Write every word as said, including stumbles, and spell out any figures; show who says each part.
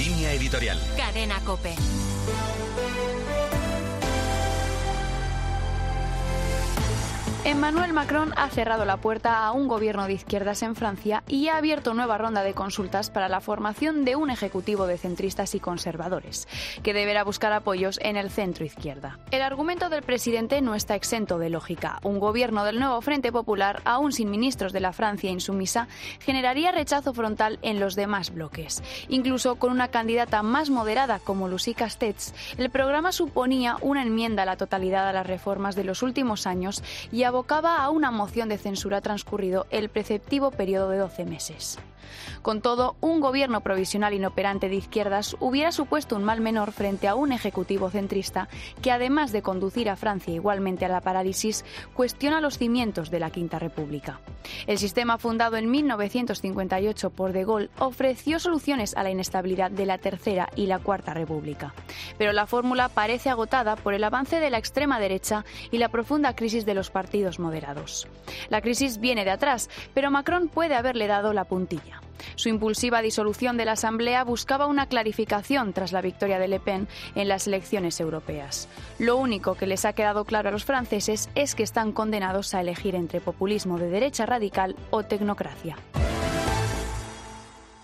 Speaker 1: Línea editorial.
Speaker 2: Cadena COPE.
Speaker 3: Emmanuel Macron ha cerrado la puerta a un gobierno de izquierdas en Francia y ha abierto nueva ronda de consultas para la formación de un ejecutivo de centristas y conservadores, que deberá buscar apoyos en el centro-izquierda. El argumento del presidente no está exento de lógica. Un gobierno del nuevo Frente Popular, aún sin ministros de la Francia insumisa, generaría rechazo frontal en los demás bloques. Incluso con una candidata más moderada como Lucie Castex, el programa suponía una enmienda a la totalidad a las reformas de los últimos años y abocaba a una moción de censura transcurrido el preceptivo periodo de doce meses. Con todo, un gobierno provisional inoperante de izquierdas hubiera supuesto un mal menor frente a un ejecutivo centrista que, además de conducir a Francia igualmente a la parálisis, cuestiona los cimientos de la Quinta República. El sistema fundado en mil novecientos cincuenta y ocho por De Gaulle ofreció soluciones a la inestabilidad de la Tercera y la Cuarta República. Pero la fórmula parece agotada por el avance de la extrema derecha y la profunda crisis de los partidos moderados. La crisis viene de atrás, pero Macron puede haberle dado la puntilla. Su impulsiva disolución de la Asamblea buscaba una clarificación tras la victoria de Le Pen en las elecciones europeas. Lo único que les ha quedado claro a los franceses es que están condenados a elegir entre populismo de derecha radical o tecnocracia.